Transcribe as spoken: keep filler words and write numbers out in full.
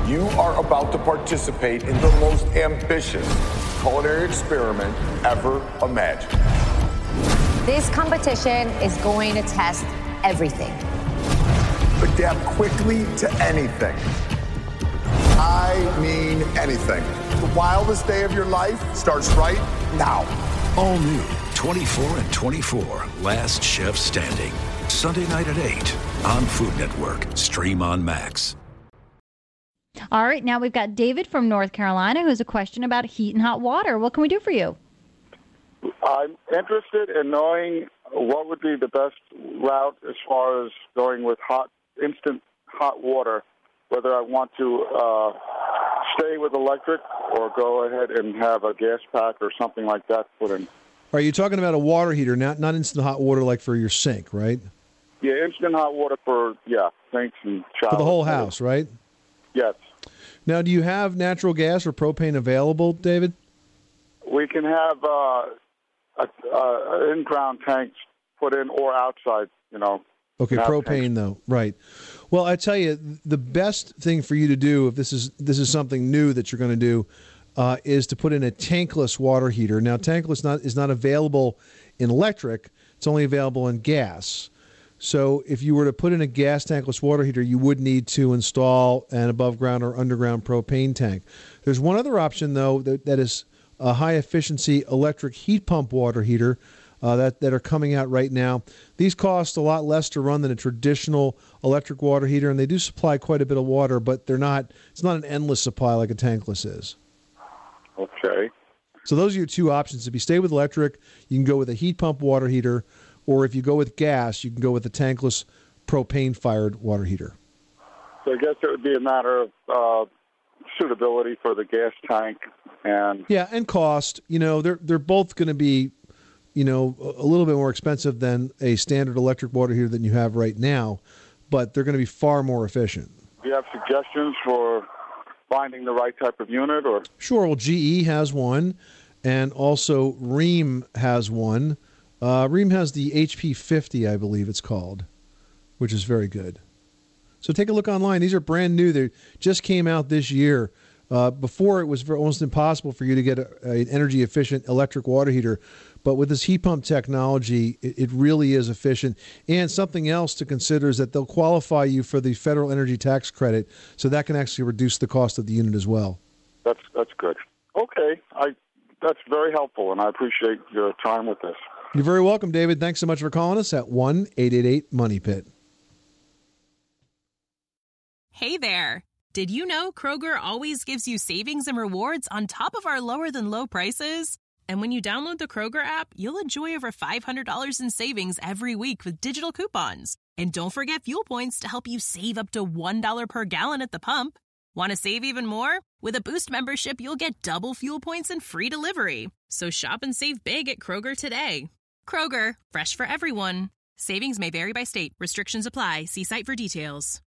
You are about to participate in the most ambitious culinary experiment ever imagined. This competition is going to test everything. Adapt quickly to anything. I mean anything. The wildest day of your life starts right now. All new twenty-four and twenty-four, Last Chef Standing. Sunday night at eight on Food Network. Stream on Max. All right, now we've got David from North Carolina who has a question about heat and hot water. What can we do for you? I'm interested in knowing what would be the best route as far as going with hot, instant hot water, whether I want to uh, stay with electric or go ahead and have a gas pack or something like that put in. Are you talking about a water heater, not not instant hot water like for your sink, right? Yeah, instant hot water for, yeah, sinks and showers. For the whole house, right? Yes. Now, do you have natural gas or propane available, David? We can have uh, a, uh, in-ground tanks put in or outside, you know. Okay, propane tanks. Though, right. Well, I tell you, the best thing for you to do, if this is this is something new that you're going to do, uh, is to put in a tankless water heater. Now, tankless not is not available in electric. It's only available in gas. So if you were to put in a gas tankless water heater, you would need to install an above ground or underground propane tank. There's one other option, though, that, that is a high-efficiency electric heat pump water heater uh, that, that are coming out right now. These cost a lot less to run than a traditional electric water heater, and they do supply quite a bit of water, but they're not. It's not an endless supply like a tankless is. Okay. So those are your two options. If you stay with electric, you can go with a heat pump water heater, or if you go with gas, you can go with a tankless propane-fired water heater. So I guess it would be a matter of uh, suitability for the gas tank and yeah, and cost. You know, they're they're both going to be, you know, a little bit more expensive than a standard electric water heater that you have right now, but they're going to be far more efficient. Do you have suggestions for finding the right type of unit? Or sure. Well, G E has one, and also Rheem has one. Uh, Rheem has the H P fifty, I believe it's called, which is very good. So take a look online. These are brand new. They just came out this year. Uh, before, it was almost impossible for you to get a, a, an energy-efficient electric water heater. But with this heat pump technology, it, it really is efficient. And something else to consider is that they'll qualify you for the federal energy tax credit, so that can actually reduce the cost of the unit as well. That's that's good. Okay. I that's very helpful, and I appreciate your time with this. You're very welcome, David. Thanks so much for calling us at one eight eight eight money pit. Hey there. Did you know Kroger always gives you savings and rewards on top of our lower-than-low prices? And when you download the Kroger app, you'll enjoy over five hundred dollars in savings every week with digital coupons. And don't forget fuel points to help you save up to one dollar per gallon at the pump. Want to save even more? With a Boost membership, you'll get double fuel points and free delivery. So shop and save big at Kroger today. Kroger, fresh for everyone. Savings may vary by state. Restrictions apply. See site for details.